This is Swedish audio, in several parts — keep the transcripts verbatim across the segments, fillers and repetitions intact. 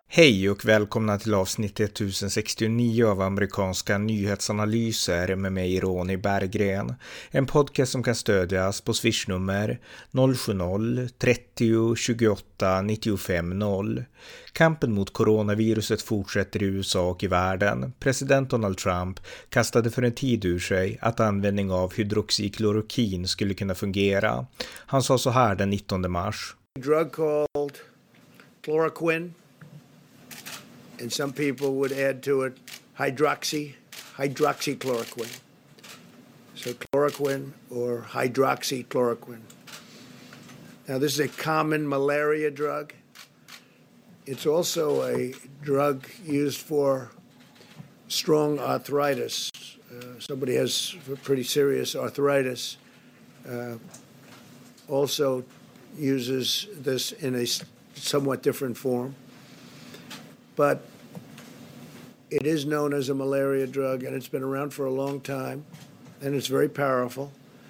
Hej och välkomna till avsnitt tusen sextionio av amerikanska nyhetsanalyser med mig Ronny Berggren. En podcast som kan stödjas på swishnummer noll sju noll trettio tjugoåtta nittiofem noll. Kampen mot coronaviruset fortsätter i U S A och i världen. President Donald Trump kastade för en tid ur sig att användning av hydroxyklorokin skulle kunna fungera. Han sa så här den nittonde mars. A drug called chloroquine. And some people would add to it hydroxy, hydroxychloroquine. So chloroquine or hydroxychloroquine. Now this is a common malaria drug. It's also a drug used for strong arthritis. Uh, somebody has pretty serious arthritis. Uh, also uses this in a somewhat different form. But it is known as a malaria drug, and it's been around for a long time, and it's very powerful.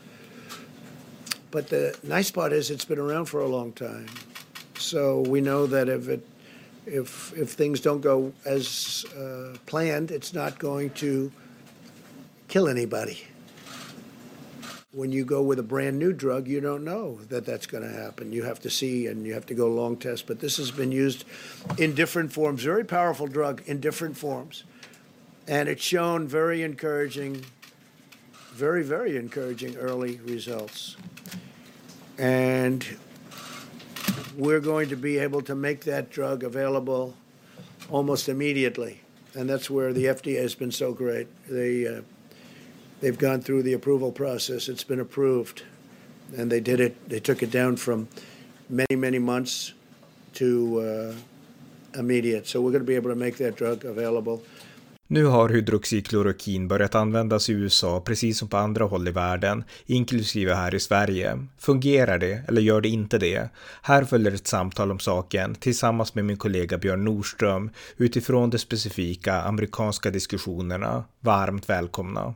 But the nice part is it's been around for a long time. So we know that if it, if if things don't go as uh, planned, it's not going to kill anybody. When you go with a brand new drug, you don't know that that's going to happen. You have to see and you have to go long test. But this has been used in different forms, very powerful drug in different forms. And it's shown very encouraging, very, very encouraging early results. And we're going to be able to make that drug available almost immediately. And that's where the F D A has been so great. They... Uh, They've gone through the approval process. It's been approved. And they did it. They took it down from many, many months to uh, immediate. So we're going to be able to make that drug available. Nu har hydroxyklorokin börjat användas i U S A precis som på andra håll i världen, inklusive här i Sverige. Fungerar det eller gör det inte det? Här följer ett samtal om saken tillsammans med min kollega Björn Nordström utifrån de specifika amerikanska diskussionerna. Varmt välkomna.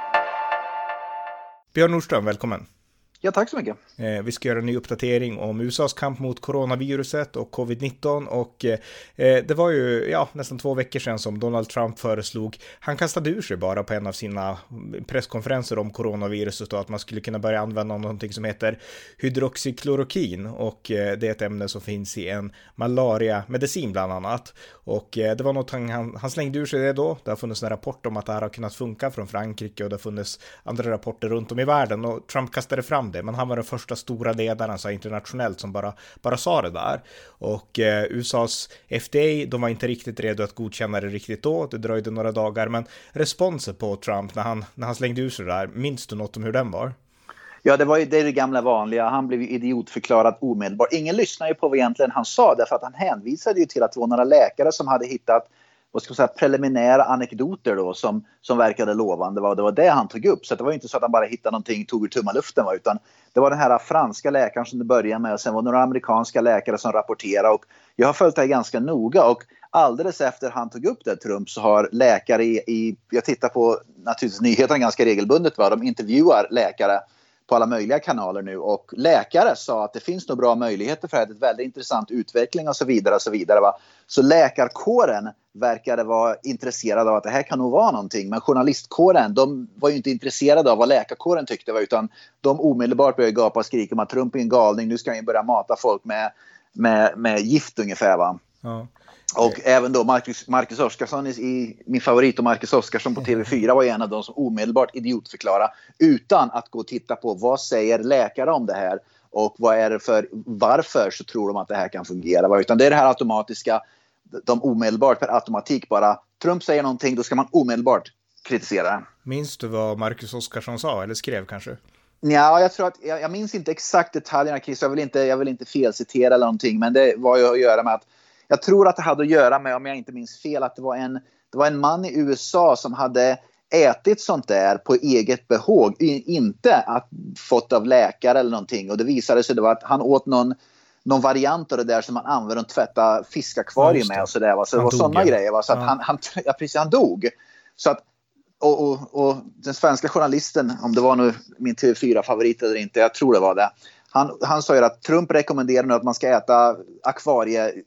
Björn Nordström, välkommen. Ja, tack så mycket. Eh, vi ska göra en ny uppdatering om U S A:s kamp mot coronaviruset och covid nitton och eh, det var ju ja, nästan två veckor sedan som Donald Trump föreslog, han kastade ur sig bara på en av sina presskonferenser om coronaviruset och att man skulle kunna börja använda någonting som heter hydroxyklorokin och eh, det är ett ämne som finns i en malaria-medicin bland annat och eh, det var något han, han, han slängde ur sig det då. Det har funnits en rapport om att det här har kunnat funka från Frankrike och det har funnits andra rapporter runt om i världen och Trump kastade fram det, men han var den första stora ledaren så internationellt som bara, bara sa det där. Och eh, U S A:s F D A, de var inte riktigt redo att godkänna det riktigt då, det dröjde några dagar, men responsen på Trump när han, när han slängde ur sig det där, minns du något om hur den var? Ja, det var ju det, är det gamla vanliga. Han blev ju idiotförklarad omedelbart. Ingen lyssnade ju på vad egentligen han sa, därför att han hänvisade ju till att det var några läkare som hade hittat vad ska man säga, preliminära anekdoter då som, som verkade lovande. Det var det han tog upp. Så det var inte så att han bara hittade någonting, tog ur tummaluften, utan det var den här franska läkaren som det började med och sen var det några amerikanska läkare som rapporterade. Och jag har följt det här ganska noga och alldeles efter han tog upp det, Trump, så har läkare i, i jag tittar på naturligtvis nyheterna ganska regelbundet, va? De intervjuar läkare på alla möjliga kanaler nu och läkare sa att det finns nog bra möjligheter för att det är ett väldigt intressant utveckling och så vidare och så vidare, va? Så läkarkåren verkade vara intresserad av att det här kan nog vara någonting, men journalistkåren, de var ju inte intresserade av vad läkarkåren tyckte, va? Utan de omedelbart började gapa och skrika om att Trump är en galning, nu ska han ju börja mata folk med, med, med gift ungefär, va? Ja. Och även då Marcus, Marcus Oskarsson, i, min favorit och Marcus Oskarsson på T V fyra var en av de som omedelbart idiotförklara utan att gå och titta på vad säger läkare om det här och vad är det för, varför så tror de att det här kan fungera. Utan det är det här automatiska, de omedelbart per automatik bara, Trump säger någonting, då ska man omedelbart kritisera. Minns du vad Marcus Oskarsson sa eller skrev kanske? Ja, jag tror att, jag, jag minns inte exakt detaljerna, Chris, jag vill inte, jag vill inte felcitera eller någonting, men det var ju att göra med att jag tror att det hade att göra med, om jag inte minns fel, att det var en, det var en man i U S A som hade ätit sånt där på eget behåg. Inte att fått av läkare eller någonting. Och det visade sig då att han åt någon, någon variant av det där som man använder att tvätta fiskakvarier med. Och så där, va? Så det var sådana grejer. Va? Så att ja. han, han, ja, precis, han dog. Så att, och, och, och den svenska journalisten, om det var nu min T V fyra-favorit eller inte, jag tror det var det. Han, han sa ju att Trump rekommenderar nu att man ska äta akvarie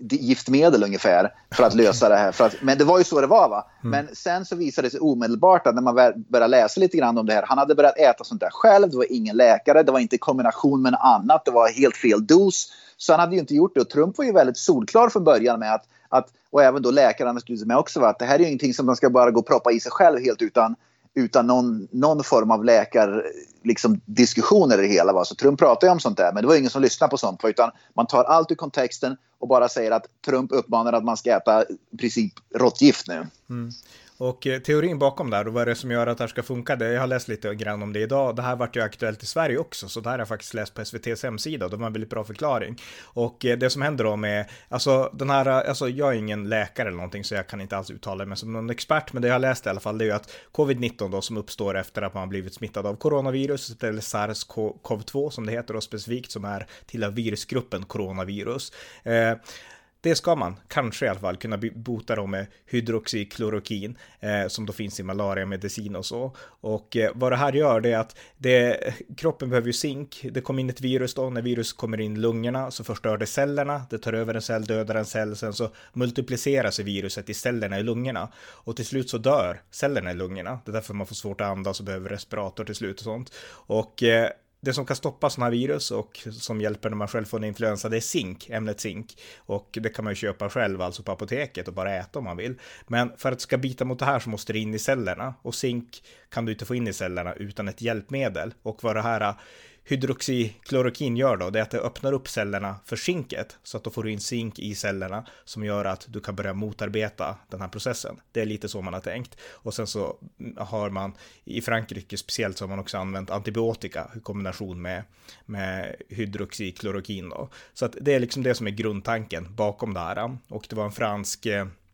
giftmedel ungefär för att lösa det här. För att, men det var ju så det var va. Mm. Men sen så visade det sig omedelbart att när man började läsa lite grann om det här. Han hade börjat äta sånt där själv. Det var ingen läkare. Det var inte i kombination med något annat. Det var helt fel dos. Så han hade ju inte gjort det. Och Trump var ju väldigt solklar från början med att, att och även då läkarna stod med också, va, att det här är ju ingenting som man ska bara gå och proppa i sig själv helt utan, utan någon, någon form av läkar liksom, diskussioner i det hela. Va? Så Trump pratar ju om sånt där, men det var ingen som lyssnar på sånt. Utan man tar allt ur kontexten och bara säger att Trump uppmanar att man ska äta i princip råttgift nu. Mm. Och eh, teorin bakom där, och vad är det som gör att det här ska funka? Det, jag har läst lite grann om det idag. Det här vart ju aktuellt i Sverige också, så det här har jag faktiskt läst på S V T:s hemsida. De har en väldigt bra förklaring. Och eh, det som händer då med, alltså den här, alltså jag är ingen läkare eller någonting, så jag kan inte alls uttala mig som någon expert, men det jag har läst i alla fall, det är ju att covid nitton då, som uppstår efter att man har blivit smittad av coronavirus, eller SARS-CoV två som det heter då specifikt, som är till virusgruppen coronavirus. Eh, Det ska man kanske i alla fall kunna bota dem med hydroxyklorokin eh, som då finns i malariamedicin och så. Och eh, vad det här gör det är att det, kroppen behöver ju zink. Det kommer in ett virus då. När virus kommer in i lungorna så förstör det cellerna. Det tar över en cell, dödar en cell. Sen så multiplicerar sig viruset i cellerna i lungorna. Och till slut så dör cellerna i lungorna. Det är därför man får svårt att andas och behöver respirator till slut och sånt. Och eh, det som kan stoppa sådana här virus och som hjälper när man själv får en influensa, det är zink, ämnet zink. Och det kan man ju köpa själv, alltså på apoteket, och bara äta om man vill. Men för att det ska bita mot det här så måste det in i cellerna. Och zink kan du inte få in i cellerna utan ett hjälpmedel. Och vad det här hydroxyklorokin gör då, det är att det öppnar upp cellerna för zinket, så att då får du in zink i cellerna som gör att du kan börja motarbeta den här processen. Det är lite så man har tänkt. Och sen så har man i Frankrike speciellt, så har man också använt antibiotika i kombination med, med hydroxyklorokin då. Så att det är liksom det som är grundtanken bakom det här. Och det var en fransk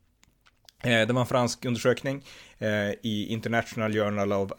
Det var en fransk undersökning eh, i International Journal of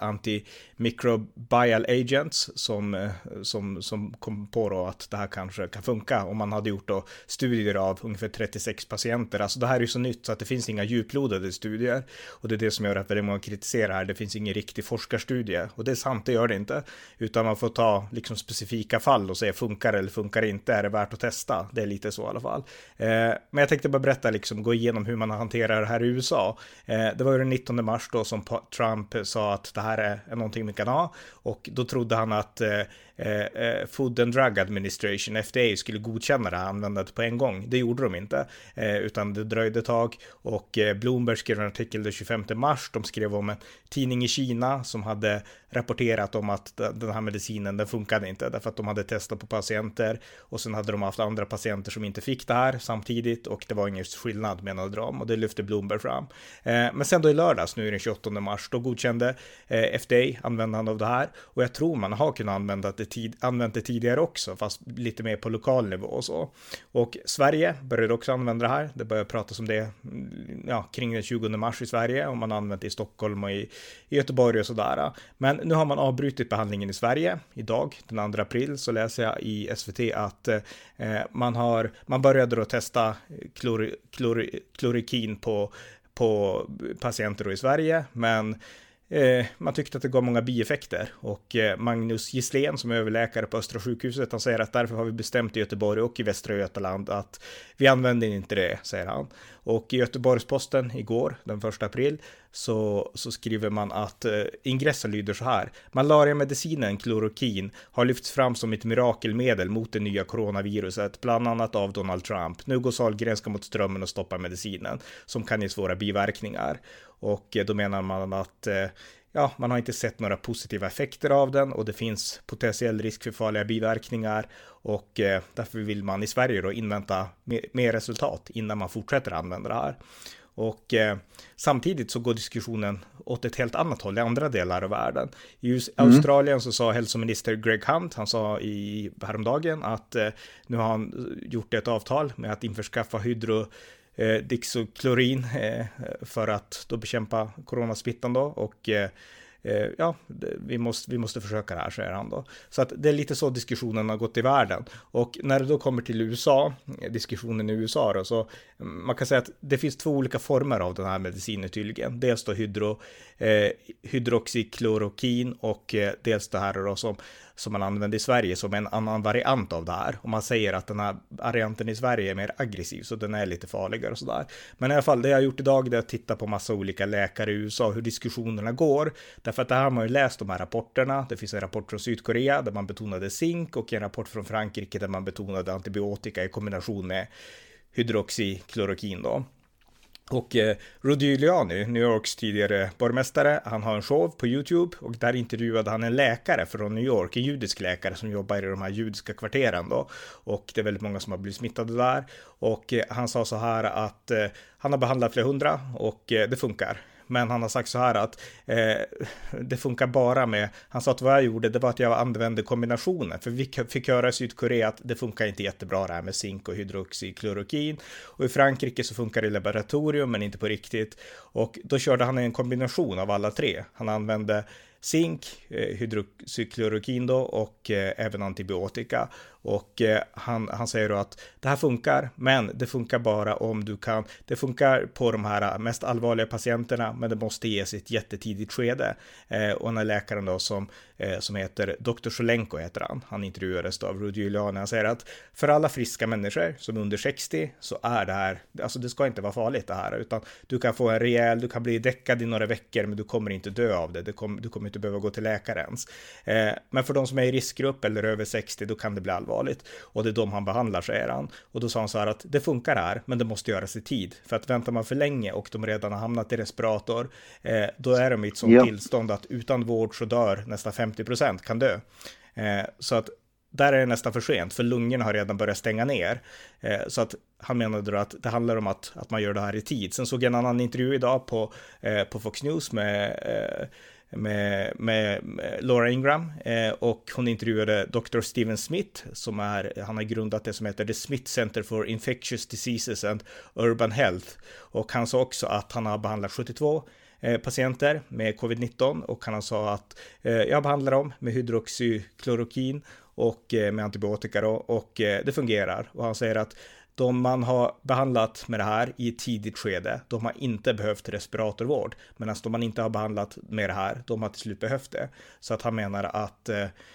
Antimicrobial Agents som, eh, som, som kom på då att det här kanske kan funka. Och man hade gjort då studier av ungefär trettiosex patienter. Alltså det här är ju så nytt så att det finns inga djuplodade studier. Och det är det som gör att väldigt många kritiserar här. Det finns ingen riktig forskarstudie. Och det är sant, det gör det inte. Utan man får ta liksom specifika fall och säga funkar eller funkar inte. Är det värt att testa? Det är lite så i alla fall. Eh, men jag tänkte bara berätta, liksom, gå igenom hur man hanterar det här i U S A. Eh, det var ju den nittonde mars då som Trump sa att det här är, är någonting vi kan ha. Och då trodde han att eh, eh, Food and Drug Administration, F D A, skulle godkänna det här användandet på en gång. Det gjorde de inte, eh, utan det dröjde ett tag. Och eh, Bloomberg skrev en artikel den tjugofemte mars. De skrev om en tidning i Kina som hade rapporterat om att den här medicinen, den funkade inte, därför att de hade testat på patienter och sen hade de haft andra patienter som inte fick det här samtidigt, och det var ingen skillnad, menade de, och det lyfte Bloomberg fram. Eh, men sen då i lördags, nu den tjugoåttonde mars, då godkände eh, F D A användande av det här, och jag tror man har kunnat använda det, tid, använt det tidigare också, fast lite mer på lokal nivå och så. Och Sverige började också använda det här. Det började pratas om det ja, kring den tjugonde mars i Sverige, och man har använt det i Stockholm och i, i Göteborg och sådär. Men nu har man avbrutit behandlingen i Sverige. Idag, den andra april, så läser jag i S V T att eh, man, har, man började då testa klor, klor, klorikin på, på patienter i Sverige, men Eh, man tyckte att det gav många bieffekter, och eh, Magnus Gisslén som är överläkare på Östra sjukhuset, han säger att därför har vi bestämt i Göteborg och i Västra Götaland att vi använder inte det, säger han. Och i Göteborgsposten igår, den första april, så, så skriver man att eh, ingressen lyder så här: malariamedicinen klorokin har lyfts fram som ett mirakelmedel mot det nya coronaviruset, bland annat av Donald Trump. Nu går Sahlgrenska mot strömmen och stoppar medicinen, som kan ge svåra biverkningar. Och eh, då menar man att eh, ja, man har inte sett några positiva effekter av den, och det finns potentiell risk för farliga biverkningar, och eh, därför vill man i Sverige då invänta mer, mer resultat innan man fortsätter använda det här. Och eh, samtidigt så går diskussionen åt ett helt annat håll i andra delar av världen. I mm. Australien så sa hälsominister Greg Hunt, han sa i häromdagen att eh, nu har han gjort ett avtal med att införskaffa hydro eh, dixoklorin eh, för att då bekämpa coronasmittan då, och eh, ja, vi måste, vi måste försöka det här, säger han då. Så att det är lite så diskussionen har gått i världen. Och när det då kommer till U S A, diskussionen i U S A då, så man kan säga att det finns två olika former av den här medicinen tydligen. Dels då hydro, eh, hydroxyklorokin, och eh, dels det här då som, som man använder i Sverige som en annan variant av det här. Och man säger att den här varianten i Sverige är mer aggressiv, så den är lite farligare och sådär. Men i alla fall, det jag har gjort idag är att titta på massa olika läkare i U S A, hur diskussionerna går. Därför att det här har man ju läst de här rapporterna. Det finns en rapport från Sydkorea där man betonade zink och en rapport från Frankrike där man betonade antibiotika i kombination med hydroxyklorokin då. Och eh, Rudy Giuliani, New Yorks tidigare borgmästare, han har en show på YouTube och där intervjuade han en läkare från New York, en judisk läkare som jobbar i de här judiska kvarteren då. Och det är väldigt många som har blivit smittade där. Och eh, han sa så här att eh, han har behandlat flera hundra och eh, det funkar. Men han har sagt så här att eh, det funkar bara med, han sa att vad jag gjorde det var att jag använde kombinationen. För vi fick höra i Sydkorea att det funkar inte jättebra det här med zink och hydroxyklorokin. Och i Frankrike så funkar det i laboratorium men inte på riktigt. Och då körde han en kombination av alla tre. Han använde zink, eh, hydroxyklorokin då och eh, även antibiotika. Och eh, han, han säger då att det här funkar, men det funkar bara om du kan, det funkar på de här mest allvarliga patienterna, men det måste ges i ett jättetidigt skede. Eh, och den här läkaren då som, eh, som heter doktor Solenko heter han, han intervjuades då av Rudy Giuliani, han säger att för alla friska människor som är under sextio så är det här, alltså det ska inte vara farligt det här, utan du kan få en rejäl, du kan bli däckad i några veckor, men du kommer inte dö av det, det kom, du kommer inte behöva gå till läkaren ens. Eh, men för de som är i riskgrupp eller över sextio, då kan det bli allvarligt. Och det är de han behandlar, säger han. Och då sa han så här att det funkar här, men det måste göras i tid. För att väntar man för länge och de redan har hamnat i respirator, eh, då är de i ett sånt ja. tillstånd att utan vård så dör nästan femtio procent, kan dö. Eh, så att där är det nästan för sent, för lungorna har redan börjat stänga ner. Eh, så att han menade då att det handlar om att, att man gör det här i tid. Sen såg jag en annan intervju idag på, eh, på Fox News med... Eh, Med, med, med Laura Ingraham eh, och hon intervjuade doktor Steven Smith som är, han har grundat det som heter The Smith Center for Infectious Diseases and Urban Health, och han sa också att han har behandlat sjuttiotvå eh, patienter med covid nitton och han sa att eh, jag behandlar dem med hydroxyklorokin och eh, med antibiotika då, och eh, det fungerar, och han säger att de man har behandlat med det här i ett tidigt skede, de har inte behövt respiratorvård. Medan de man inte har behandlat med det här, de har till slut behövt det. Så att han menar att,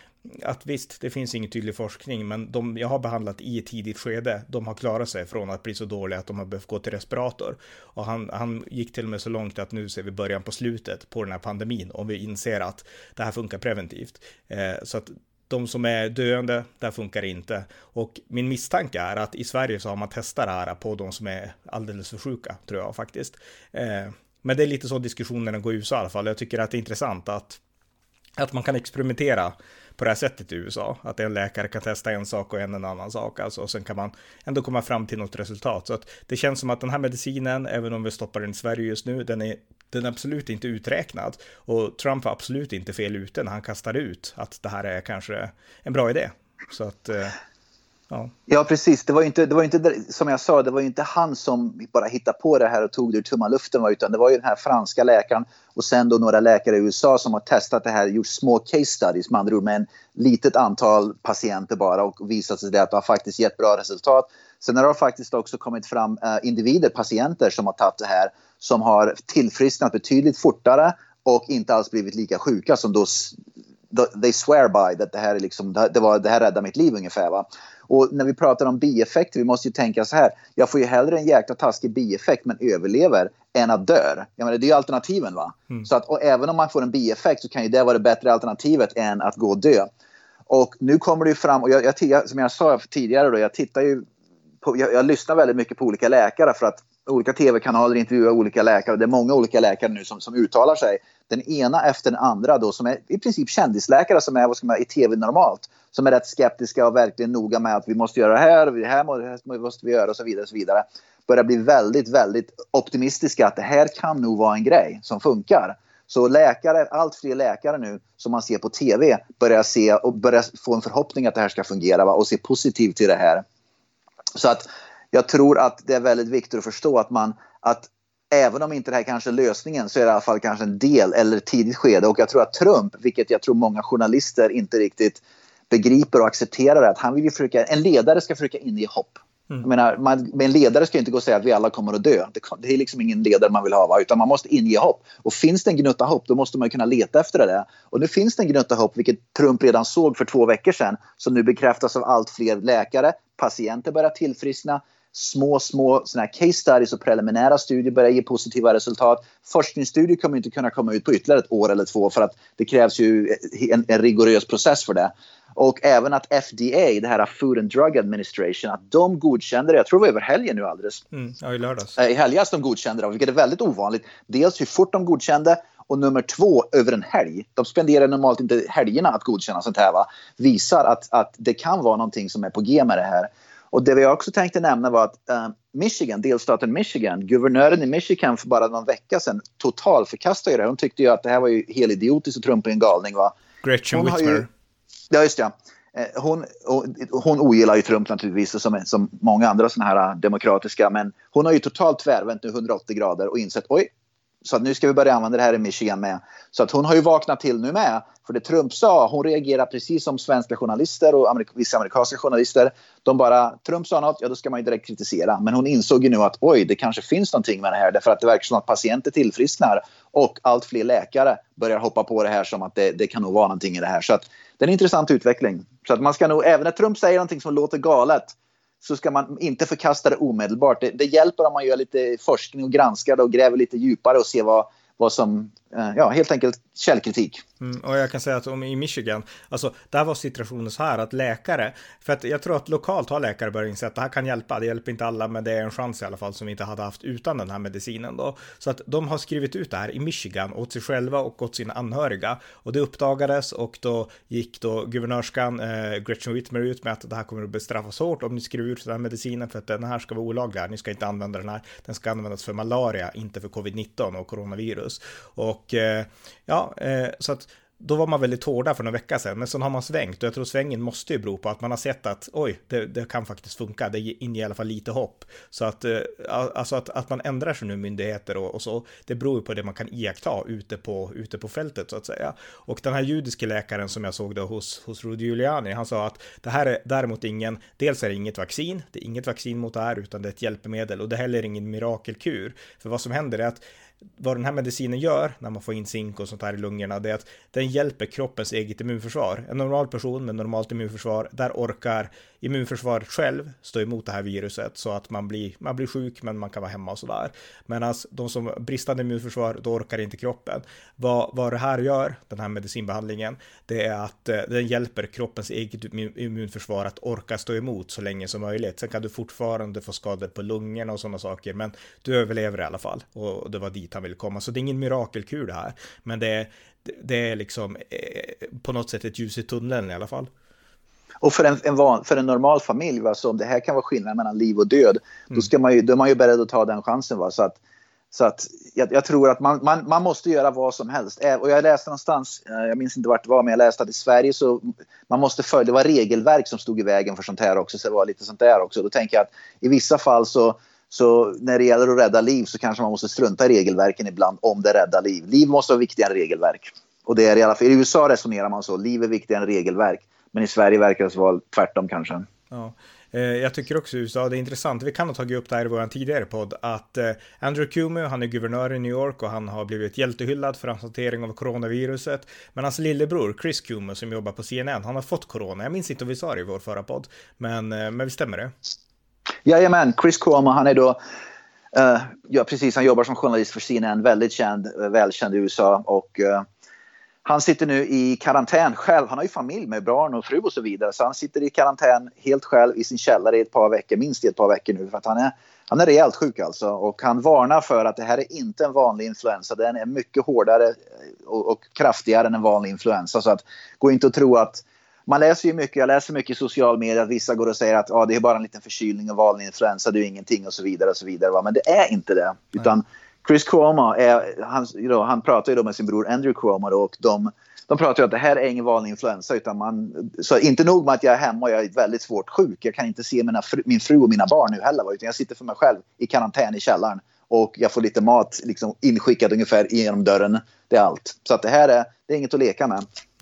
att visst, det finns ingen tydlig forskning, men de jag har behandlat i ett tidigt skede, de har klarat sig från att bli så dåliga att de har behövt gå till respirator. Och han, han gick till och med så långt att nu ser vi början på slutet på den här pandemin, om vi inser att det här funkar preventivt. Eh, så att de som är döende, där funkar det inte. Och min misstanke är att i Sverige så har man testat det här på de som är alldeles för sjuka, tror jag faktiskt. Eh, men det är lite så diskussionerna går i U S A i alla fall. Jag tycker att det är intressant att, att man kan experimentera på det här sättet i U S A. Att en läkare kan testa en sak och en, en annan sak. Alltså, och sen kan man ändå komma fram till något resultat. Så att det känns som att den här medicinen, även om vi stoppar den i Sverige just nu, den är, den är absolut inte uträknad. Och Trump var absolut inte fel ute när han kastade ut att det här är kanske en bra idé. Så att... Eh, Ja. ja, precis. Det var ju inte, det var inte, som jag sa, det var ju inte han som bara hittade på det här och tog det ur tomma luften, utan det var ju den här franska läkaren och sen då några läkare i U S A som har testat det här, gjort små case studies med andra ord med en litet antal patienter bara och visat sig det att det har faktiskt gett bra resultat. Sen har det faktiskt också kommit fram uh, individer, patienter som har tagit det här, som har tillfrisknat betydligt fortare och inte alls blivit lika sjuka som då they swear by that det här är liksom, det var det här räddar mitt liv ungefär, va. Och när vi pratar om bieffekter, vi måste ju tänka så här, jag får ju hellre en jäkla taskig bieffekt men överlever än att dör. Jag menar, det är ju alternativen, va. Mm. Så att, och även om man får en bieffekt så kan ju det vara det bättre alternativet än att gå och dö. Och nu kommer det ju fram, och jag, jag, som jag sa tidigare då, jag tittar ju på, jag, jag lyssnar väldigt mycket på olika läkare för att olika tv-kanaler intervjuar olika läkare. Det är många olika läkare nu som, som uttalar sig. Den ena efter den andra då, som är i princip kändisläkare som är vad ska man, i tv normalt. Som är rätt skeptiska och verkligen noga med att vi måste göra det här och det här måste vi göra och så vidare och så vidare. Börjar bli väldigt, väldigt optimistiska att det här kan nog vara en grej som funkar. Så läkare, allt fler läkare nu som man ser på tv börjar se och börjar få en förhoppning att det här ska fungera, va? Och se positivt till det här. Så att jag tror att det är väldigt viktigt att förstå att man, att även om inte det här kanske är lösningen så är det i alla fall kanske en del eller tidigt skede. Och jag tror att Trump, vilket jag tror många journalister inte riktigt begriper och accepterar, att han vill ju försöka, en ledare ska försöka in i hopp. Mm. Jag menar, man, men en ledare ska inte gå och säga att vi alla kommer att dö. Det, det är liksom ingen ledare man vill ha, va? Utan man måste inge hopp. Och finns det en gnutta hopp, då måste man kunna leta efter det. Och nu finns det en gnutta hopp, vilket Trump redan såg för två veckor sedan, som nu bekräftas av allt fler läkare. Patienter börjar tillfriskna. Små, små såna här case studies och preliminära studier börjar ge positiva resultat. Forskningsstudier kommer inte kunna komma ut på ytterligare ett år eller två, för att det krävs ju en, en rigorös process för det. Och även att F D A, det här Food and Drug Administration, att de godkände det, jag tror det var över helgen nu alldeles. Mm, ja, i lördags. I helgas de godkände det, vilket är väldigt ovanligt. Dels hur fort de godkände, och nummer två, över en helg. De spenderar normalt inte helgerna att godkänna sånt här, va? Visar att, att det kan vara någonting som är på G med det här. Och det vi också tänkte nämna var att uh, Michigan, delstaten Michigan, guvernören i Michigan för bara någon vecka sedan total förkastade det. Hon tyckte ju att det här var ju helt idiotiskt och Trump är en galning, va? Gretchen Whitmer. Ja, just det. Hon, hon ogillar ju Trump naturligtvis, som, som många andra såna här demokratiska, men hon har ju totalt tvärvänt nu hundraåttio grader och insett, oj, så att nu ska vi börja använda det här i Michigan med. Så att hon har ju vaknat till nu med, för det Trump sa, hon reagerar precis som svenska journalister och amerik- vissa amerikanska journalister. De bara, Trump sa något, ja då ska man ju direkt kritisera. Men hon insåg ju nu att oj, det kanske finns någonting med det här, därför att det verkar som att patienter tillfrisknar och allt fler läkare börjar hoppa på det här som att det, det kan nog vara någonting i det här. Så att det är en intressant utveckling. Så att man ska nog, även när Trump säger någonting som låter galet, så ska man inte förkasta det omedelbart. Det, det hjälper om man gör lite forskning och granskar det och gräver lite djupare och ser vad, vad som, ja, helt enkelt källkritik. Mm, och jag kan säga att om i Michigan, alltså där var situationen så här att läkare, för att jag tror att lokalt har läkare börjat inse att det här kan hjälpa, det hjälper inte alla, men det är en chans i alla fall som vi inte hade haft utan den här medicinen då. Så att de har skrivit ut det här i Michigan åt sig själva och åt sina anhöriga, och det uppdagades, och då gick då guvernörskan eh, Gretchen Whitmer ut med att det här kommer att bestraffas hårt om ni skriver ut den här medicinen, för att den här ska vara olaglig här, ni ska inte använda den här, den ska användas för malaria, inte för covid nitton och coronavirus. Och eh, ja, eh, så att då var man väldigt hårda för några vecka sedan, men så har man svängt, och jag tror svängen måste ju bero på att man har sett att oj, det, det kan faktiskt funka, det inger i alla fall lite hopp. Så att, alltså att, att man ändrar sig nu, myndigheter och, och så, det beror ju på det man kan iaktta ute på, ute på fältet så att säga. Och den här judiske läkaren som jag såg då hos, hos Rudy Giuliani, han sa att det här är däremot ingen, dels är det inget vaccin, det är inget vaccin mot det här, utan det är ett hjälpmedel, och det är heller ingen mirakelkur. För vad som händer är att vad den här medicinen gör när man får in zink och sånt här i lungorna, det är att den hjälper kroppens eget immunförsvar. En normal person med normalt immunförsvar, där orkar immunförsvaret själv stå emot det här viruset, så att man blir, man blir sjuk, men man kan vara hemma och sådär. Medan de som bristande immunförsvar, då orkar inte kroppen. Vad, vad det här gör, den här medicinbehandlingen, det är att eh, den hjälper kroppens eget immunförsvar att orka stå emot så länge som möjligt. Sen kan du fortfarande få skador på lungorna och sådana saker, men du överlever i alla fall, och det var dit han ville komma. Så det är ingen mirakelkur det här, men det är, det är liksom eh, på något sätt ett ljus i tunneln i alla fall. Och för en, en van, för en normal familj, va, så om det här kan vara skillnad mellan liv och död, mm. då, ska man ju, då är man ju beredd att ta den chansen. Va? Så att, så att jag, jag tror att man, man, man måste göra vad som helst. Och jag läste någonstans, jag minns inte vart det var, men jag läste att i Sverige så man måste följa, det var regelverk som stod i vägen för sånt här också, så det var lite sånt där också. Då tänker jag att i vissa fall så Så när det gäller att rädda liv så kanske man måste strunta i regelverken ibland, om det räddar liv. Liv måste vara viktigare än regelverk. Och det är i alla fall, i U S A resonerar man så, liv är viktigare än regelverk. Men i Sverige verkar det vara tvärtom kanske. Ja. Jag tycker också i U S A det är intressant, vi kan ha tagit upp det här i vår tidigare podd, att Andrew Cuomo, han är guvernör i New York och han har blivit hjältehyllad för hans hantering av coronaviruset, men hans lillebror Chris Cuomo som jobbar på C N N, han har fått corona. Jag minns inte om vi sa det i vår förra podd, men, men stämmer det? Jajamän, Chris Cuomo, han är då uh, ja precis, han jobbar som journalist för C N N, väldigt känd, välkänd i U S A, och uh, han sitter nu i karantän själv. Han har ju familj med barn och fru och så vidare, så han sitter i karantän helt själv i sin källare i ett par veckor, minst i ett par veckor nu, för att han är, han är rejält sjuk alltså, och han varnar för att det här är inte en vanlig influensa, den är mycket hårdare och, och kraftigare än en vanlig influensa, så att gå inte och tro att man läser ju mycket, jag läser mycket i social media att vissa går och säger att ah, det är bara en liten förkylning och vanlig influensa, det är ingenting och så vidare och så vidare, va? Men det är inte det. Nej. Utan Chris Cuomo, är, han, you know, han pratar ju då med sin bror Andrew Cuomo då, och de, de pratar ju att det här är ingen vanlig influensa, utan man, så inte nog med att jag är hemma och jag är väldigt svårt sjuk, jag kan inte se mina fru, min fru och mina barn nu heller, va? Utan jag sitter för mig själv i karantän i källaren och jag får lite mat liksom inskickad ungefär genom dörren, det är allt. Så att det här är, det är inget att leka med.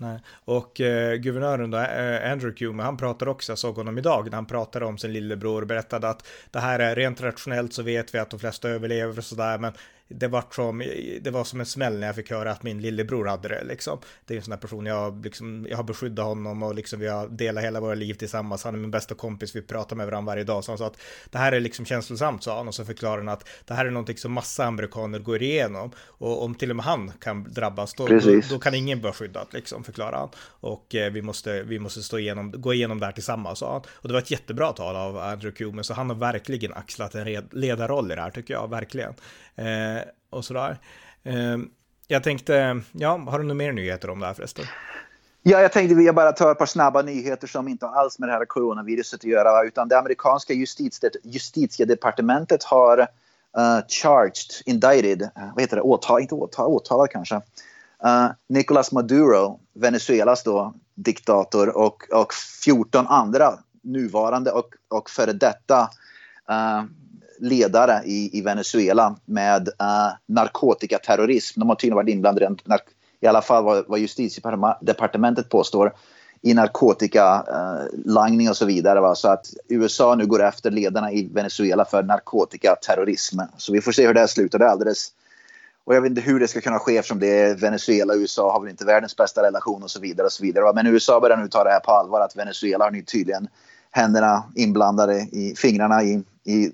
Nej. Och eh, guvernören då, eh, Andrew Cuomo, han pratar också, jag såg honom idag när han pratade om sin lillebror och berättade att det här är rent rationellt, så vet vi att de flesta överlever och sådär, men det var, som, det var som en smäll när jag fick höra att min lillebror hade det liksom. Det är en sån här person, jag, liksom, jag har beskyddat honom och liksom, vi har delat hela våra liv tillsammans. Han är min bästa kompis, vi pratar med varandra varje dag. Så han sa att det här är liksom känslosamt, sa han. Och så förklarar han att det här är någonting som massa amerikaner går igenom. Och om till och med han kan drabbas, då, då, då kan ingen bli skyddad, liksom, förklarar han. Och eh, vi, måste, vi måste stå igenom, gå igenom det här tillsammans, sa han. Och det var ett jättebra tal av Andrew Cuomo, så han har verkligen axlat en ledarroll i det här, tycker jag, verkligen. Eh, och sådär. Eh, jag tänkte, ja, har du några mer nyheter om det här förresten? Ja, jag tänkte vi bara ta ett par snabba nyheter som inte alls med det här coronaviruset att göra, utan det amerikanska justitie, justitiedepartementet har uh, charged, indicted, uh, vad heter det, åtal, inte åtal, åtalad kanske, uh, Nicolas Maduro, Venezuelas då diktator, och, och fjorton andra nuvarande och, och före detta uh, ledare i, i Venezuela med uh, narkotikaterrorism. De har tydligen varit inblandade i, nark- i alla fall vad, vad justitiedepartementet påstår, i narkotikalangning uh, och så vidare. Va? Så att U S A nu går efter ledarna i Venezuela för narkotikaterrorism. Så vi får se hur det här slutar. Det är alldeles, och jag vet inte hur det ska kunna ske, eftersom det är Venezuela och U S A har väl inte världens bästa relation och så vidare. Och så vidare. Va? Men U S A börjar nu ta det här på allvar, att Venezuela har nu tydligen händerna inblandade i fingrarna i, i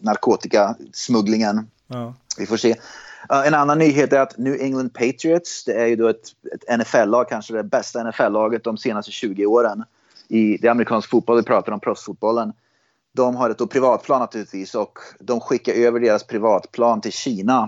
narkotikasmugglingen. Ja. Vi får se. Uh, en annan nyhet är att New England Patriots, det är ju då ett, ett N F L-lag, kanske det bästa N F L-laget de senaste tjugo åren i det amerikanska fotboll. Vi pratar om proffsfotbollen. De har ett då privatplan naturligtvis, och de skickar över deras privatplan till Kina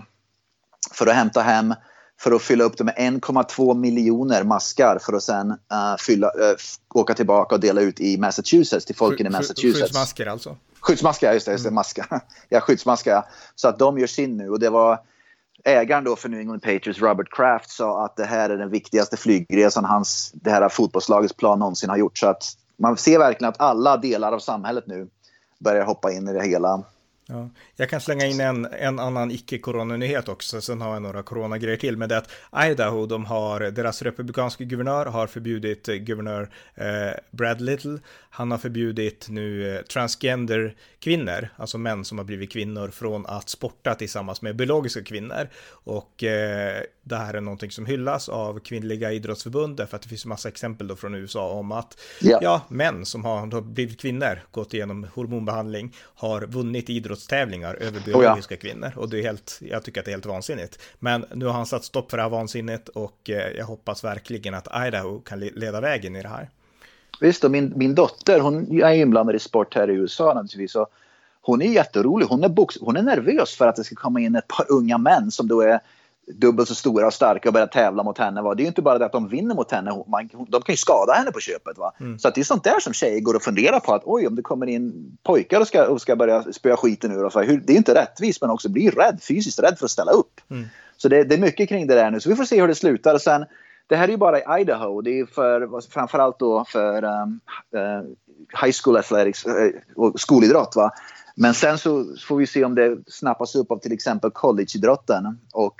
för att hämta hem, för att fylla upp det med en komma två miljoner maskar, för att sen uh, fylla, uh, åka tillbaka och dela ut i Massachusetts till folken i Massachusetts. Skyddsmasker alltså? Skyddsmasker, just det, just det, maskar. Ja, skyddsmasker. Så att de gör sin nu, och det var ägaren då för New England Patriots, Robert Kraft, sa att det här är den viktigaste flygresan hans, det här fotbollslagets plan någonsin har gjort. Så att man ser verkligen att alla delar av samhället nu börjar hoppa in i det hela. Ja. Jag kan slänga in en, en annan icke-coronanyhet också, sen har jag några coronagrejer till, med det att Idaho, de har, deras republikanska guvernör har förbjudit guvernör eh, Brad Little, han har förbjudit nu eh, transgender kvinnor, alltså män som har blivit kvinnor, från att sporta tillsammans med biologiska kvinnor. Och eh, det här är någonting som hyllas av kvinnliga idrottsförbund, därför att det finns massa exempel då från U S A om att yeah. ja, män som har, har blivit kvinnor, gått igenom hormonbehandling, har vunnit idrottstävlingar över biologiska oh ja. kvinnor. Och det är helt, jag tycker att det är helt vansinnigt. Men nu har han satt stopp för det här vansinnet, och eh, jag hoppas verkligen att Idaho kan leda vägen i det här. Visst, och min, min dotter, hon är inblandad i sport här i U S A naturligtvis, och hon är jätterolig, hon är, box, hon är nervös för att det ska komma in ett par unga män som då är dubbelt så stora och starka och börja tävla mot henne. Va? Det är ju inte bara det att de vinner mot henne, man, de kan ju skada henne på köpet. Va? Mm. Så att det är sånt där som tjejer går och funderar på, att oj, om det kommer in pojkar och ska, och ska börja spöa skiten ur. Och så, hur, det är inte rättvist, men också blir rädd, fysiskt rädd för att ställa upp. Mm. Så det, det är mycket kring det där nu, så vi får se hur det slutar. Och sen, det här är ju bara i Idaho, det är för, framförallt då för um, uh, high school athletics uh, och skolidrott, va? Men sen så får vi se om det snappas upp av till exempel collegeidrotten, och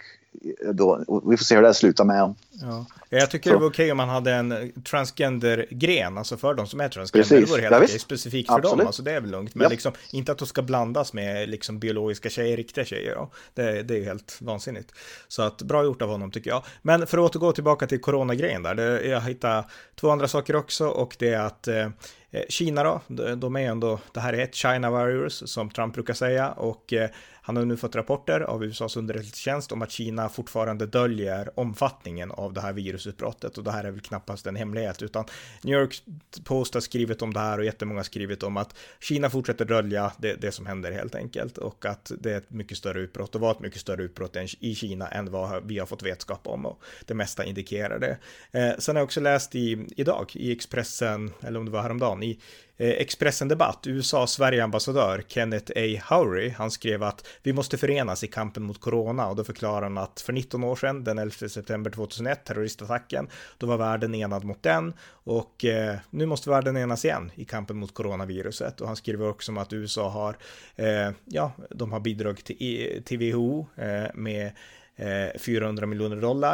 då, och vi får se hur det slutar med. Ja. Jag tycker så. Det var okej om man hade en transgender-gren, alltså för de som är transgender. Precis. Det var helt ja, okej, specifikt för Absolut. dem, alltså det är väl lugnt. Men ja. liksom, inte att de ska blandas med liksom biologiska tjejer, riktiga tjejer. Då. Det, det är ju helt vansinnigt. Så att, bra gjort av honom tycker jag. Men för att återgå tillbaka till coronagrejen där, det, jag hittar två andra saker också, och det är att eh, Kina då, de är ändå, det här är ett China virus som Trump brukar säga, och eh, han har nu fått rapporter av U S A:s underrättelsetjänst om att Kina fortfarande döljer omfattningen av det här virusutbrottet, och det här är väl knappast en hemlighet, utan New York Post har skrivit om det här, och jättemånga har skrivit om att Kina fortsätter dölja det, det som händer helt enkelt, och att det är ett mycket större utbrott, och var ett mycket större utbrott i Kina än vad vi har fått vetskap om, och det mesta indikerar det. Eh, sen har jag också läst i, idag i Expressen, eller om det var häromdagen, i Expressen Debatt, U S A:s Sverige-ambassadör Kenneth A. Howry, han skrev att vi måste förenas i kampen mot corona, och då förklarar han att för nitton år sedan, den elfte september tjugohundraett, terroristattacken, då var världen enad mot den, och eh, nu måste världen enas igen i kampen mot coronaviruset. Och han skriver också om att U S A har eh, ja, de har bidrag till, till W H O eh, med fyrahundra miljoner dollar.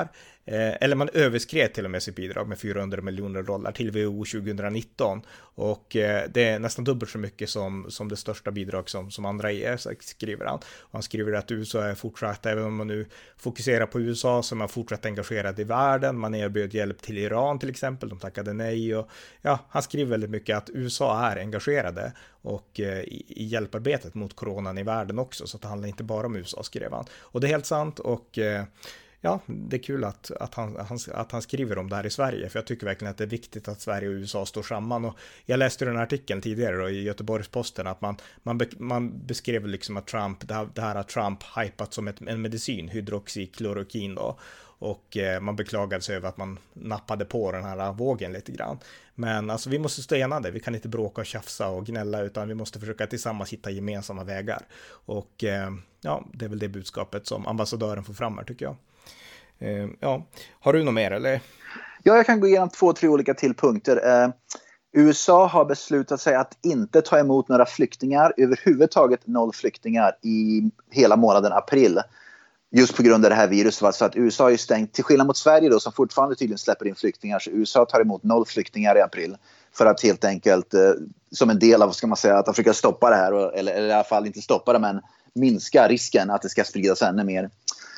Eh, eller man överskred till och med sitt bidrag med fyrahundra miljoner dollar till W H O tjugohundranitton. Och eh, det är nästan dubbelt så mycket som, som det största bidrag som, som andra ger, skriver han. Och han skriver att U S A är fortsatt, även om man nu fokuserar på U S A, så är man fortsatt engagerad i världen. Man erbjöd hjälp till Iran till exempel, de tackade nej. Och, ja, han skriver väldigt mycket att U S A är engagerade och eh, i, i hjälparbetet mot coronan i världen också, så att det handlar inte bara om U S A, skrev han. Och det är helt sant, och eh, ja, det är kul att, att, han, att han skriver om det här i Sverige, för jag tycker verkligen att det är viktigt att Sverige och U S A står samman. Och jag läste den här artikeln tidigare då, i Göteborgs-Posten, att man, man, be, man beskrev liksom att Trump, det här, det här har Trump hypat som ett, en medicin, hydroxyklorokin då. Och eh, man beklagade sig över att man nappade på den här vågen lite grann. Men alltså, vi måste stå enade, vi kan inte bråka och tjafsa och gnälla, utan vi måste försöka tillsammans hitta gemensamma vägar. Och eh, ja, det är väl det budskapet som ambassadören får fram här, tycker jag. Eh, ja, har du något mer eller? Ja, jag kan gå igenom två, tre olika till punkter. Eh, U S A har beslutat sig att inte ta emot några flyktingar, överhuvudtaget noll flyktingar i hela månaden april. Just på grund av det här viruset. Så att U S A är stängt, till skillnad mot Sverige då, som fortfarande tydligen släpper in flyktingar. Så U S A tar emot noll flyktingar i april. För att helt enkelt, eh, som en del av, ska man säga, att försöka stoppa det här. Eller, eller i alla fall inte stoppa det, men minska risken att det ska spridas ännu mer.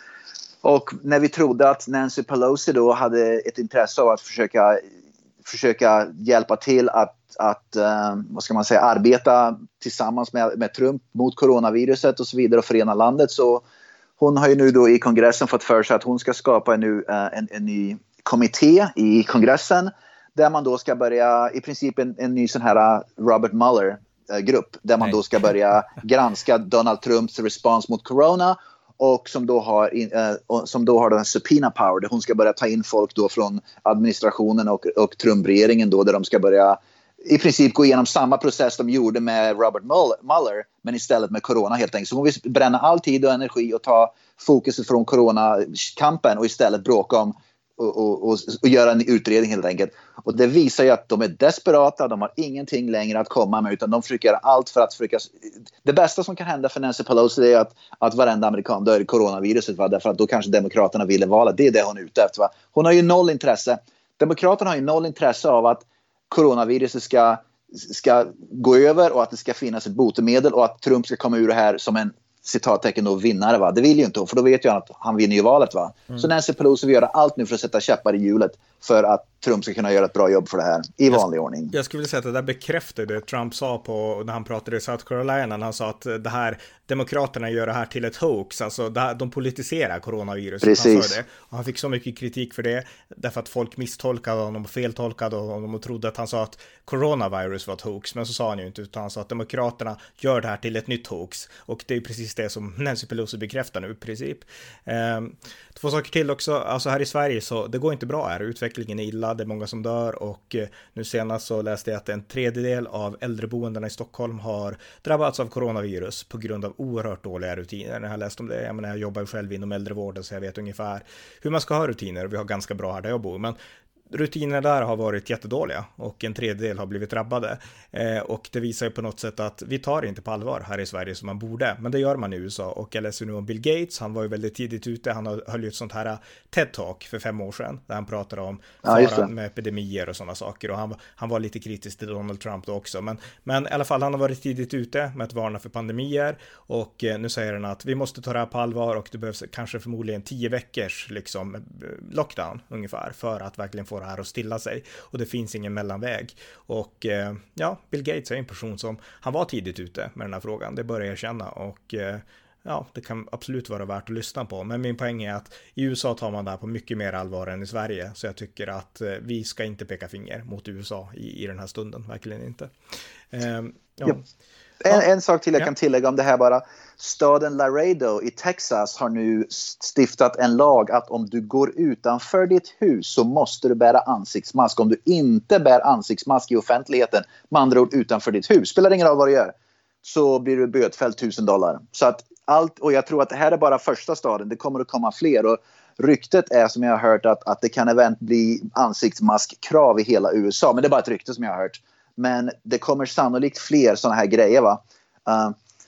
Och när vi trodde att Nancy Pelosi då hade ett intresse av att försöka, försöka hjälpa till att, att eh, vad ska man säga, arbeta tillsammans med, med Trump mot coronaviruset och så vidare och förena landet, så hon har ju nu då i kongressen fått för sig att hon ska skapa en, nu, en, en ny kommitté i kongressen där man då ska börja, i princip en, en ny sån här Robert Mueller-grupp, där man Nej. då ska börja granska Donald Trumps respons mot corona, och som då har, eh, som då har den subpoena power, där hon ska börja ta in folk då från administrationen och, och Trump-regeringen då, där de ska börja i princip gå igenom samma process de gjorde med Robert Mueller, men istället med corona helt enkelt. Så hon vill bränna all tid och energi och ta fokuset från coronakampen och istället bråka om och, och, och, och göra en utredning helt enkelt. Och det visar ju att de är desperata, de har ingenting längre att komma med, utan de försöker göra allt för att försöka... Det bästa som kan hända för Nancy Pelosi är att, att varenda amerikan dör i coronaviruset, va? Därför att då kanske demokraterna ville valet. Det är det hon är ute efter. Va? Hon har ju noll intresse. Demokraterna har ju noll intresse av att coronaviruset ska, ska gå över och att det ska finnas ett botemedel och att Trump ska komma ur det här som en citattecken då vinnare, va? Det vill ju inte hon, för då vet ju han att han vinner ju valet, va? Mm. Så Nancy Pelosi vill göra allt nu för att sätta käppar i hjulet för att Trump ska kunna göra ett bra jobb för det här i vanlig jag, ordning. Jag skulle vilja säga att det där bekräftade det Trump sa på när han pratade i South Carolina, när han sa att det här, demokraterna gör det här till ett hoax, alltså det här, de politiserar coronaviruset. Precis. Han sa det. Och han fick så mycket kritik för det, därför att folk misstolkade honom och feltolkade honom och trodde att han sa att coronavirus var ett hoax, men så sa han ju inte, utan han sa att demokraterna gör det här till ett nytt hoax, och det är precis det som Nancy Pelosi bekräftar nu i princip. Ehm, två saker till också, alltså här i Sverige så det går inte bra här, utvecklingen är illa, det är många som dör, och eh, nu senast så läste jag att en tredjedel av äldreboendena i Stockholm har drabbats av coronavirus på grund av oerhört dåliga rutiner. När jag läste om det, jag menar, jag jobbar ju själv inom äldrevården, så jag vet ungefär hur man ska ha rutiner, och vi har ganska bra här där jag bor, men rutinerna där har varit jättedåliga och en tredjedel har blivit drabbade. Eh, och det visar ju på något sätt att vi tar inte på allvar här i Sverige som man borde. Men det gör man i U S A. Och jag läser nu om Bill Gates. Han var ju väldigt tidigt ute. Han höll ju ett sånt här TED-talk för fem år sedan. Där han pratade om faran ja, med epidemier och sådana saker. Och han, han var lite kritisk till Donald Trump då också. Men, men i alla fall, han har varit tidigt ute med att varna för pandemier. Och eh, nu säger han att vi måste ta det här på allvar. Och det behövs kanske förmodligen tio veckors liksom, lockdown ungefär. För att verkligen få det här att stilla sig, och det finns ingen mellanväg. Och eh, ja, Bill Gates är en person som, han var tidigt ute med den här frågan, det börjar jag erkänna, och eh, ja, det kan absolut vara värt att lyssna på, men min poäng är att i U S A tar man det här på mycket mer allvar än i Sverige, så jag tycker att eh, vi ska inte peka finger mot U S A i, i den här stunden, verkligen inte. Eh, ja. Ja. En, en sak till jag ja. kan tillägga om det här bara. Staden Laredo i Texas har nu stiftat en lag att om du går utanför ditt hus så måste du bära ansiktsmask. Om du inte bär ansiktsmask i offentligheten, med andra ord utanför ditt hus, spelar ingen roll vad du gör, så blir du bötfälld tusen dollar. Så att allt, och jag tror att det här är bara första staden, det kommer att komma fler, och ryktet är, som jag har hört, att, att det kan även bli ansiktsmaskkrav i hela U S A, men det är bara ett rykte som jag har hört. Men det kommer sannolikt fler sådana här grejer, va. Uh,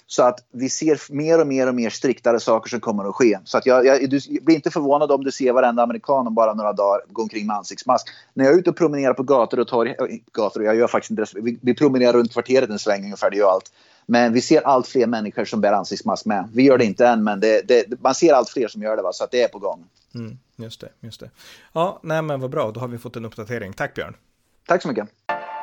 Så att vi ser mer och mer och mer striktare saker som kommer att ske. Så att jag, jag, du blir inte förvånad om du ser varenda amerikan om bara några dagar gå omkring med ansiktsmask. När jag är ute och promenerar på gator och torg, gator, jag gör faktiskt inte det, vi, vi promenerar runt kvarteret en sväng ungefär, det gör allt. Men vi ser allt fler människor som bär ansiktsmask med. Vi gör det inte än, men det, det, man ser allt fler som gör det, va? Så att det är på gång. Mm, just det, just det. Ja, nej men vad bra, då har vi fått en uppdatering. Tack Björn. Tack så mycket.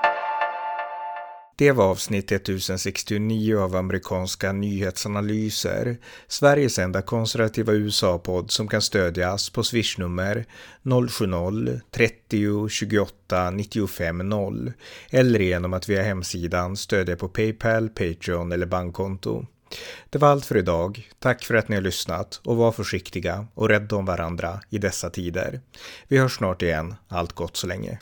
Det var avsnitt tusen sextionio av amerikanska nyhetsanalyser, Sveriges enda konservativa U S A-podd som kan stödjas på swishnummer noll sju noll trettio tjugoåtta nittiofem noll eller genom att via hemsidan stödja på PayPal, Patreon eller bankkonto. Det var allt för idag. Tack för att ni har lyssnat och var försiktiga och rädda om varandra i dessa tider. Vi hörs snart igen. Allt gott så länge.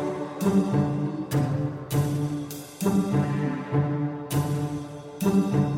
Thank you.